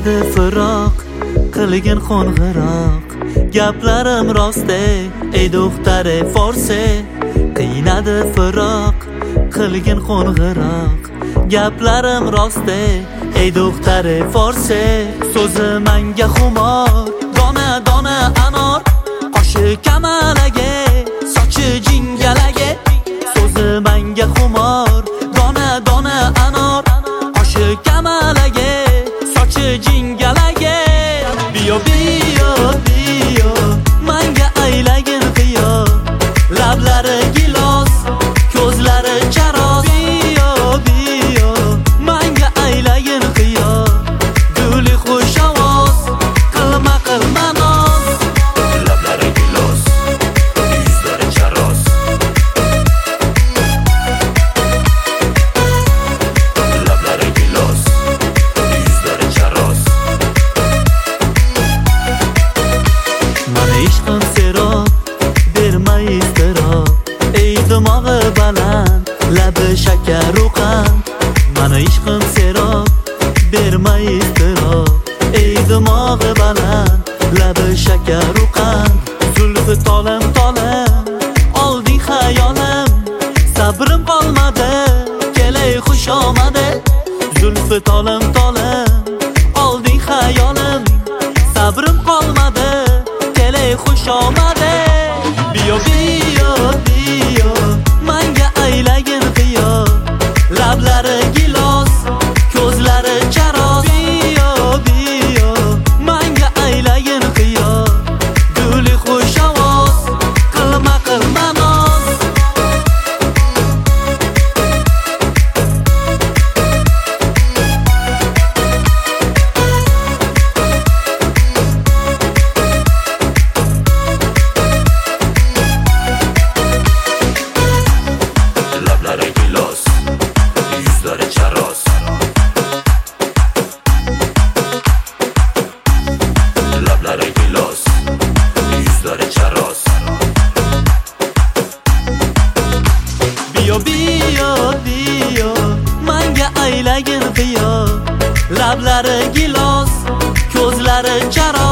qiynadi firoq, qilgin qo'ng'iroq. Gaplarim rost ey do'xtari forse, qiynadi firoq, qilgin qo'ng'iroq. Gaplarim rost ey do'xtari forse, so'zi menga xumor, dona dona anor, qoshi kamalage, sochi jingalage. So'zi menga xumor, dona dona anor, qoshi kamalage, sochi jingalage. Biyo biyo biyo menga aylagin qiyo, lablari gilos, ko'zlari charos. Biyo biyo menga aylagin qiyo, guli xush ovoz, qilma qilma noz. Lablari gilos, yuzlari charos. Lablari gilos, yuzlari charos. Mana ishqim serob, berma iztirob, ey dimog'i baland, labi shakar u qand. Mana ishqim serob, berma iztirob, ey dimog'i baland, labi shakar u qand. Zulfi tolim tolim, olding xayolim, sabrim qolmadi, kelay xush omadi. Zulfi tolim tolim, olding xayolim, sabrim qolmadi, kelay xush omadi. Biyo biyo biyo menga aylagin qiyo, lablari gilos, ko'zlari charos. Biyo biyo menga aylagin qiyo, guli xush ovoz, qilma qilma noz. Lablari gilos, yuzlari charos. Lablari gilos, yuzlari charos. Biyo biyo biyo menga aylagin qiyo, lablari gilos, ko'zlari charos.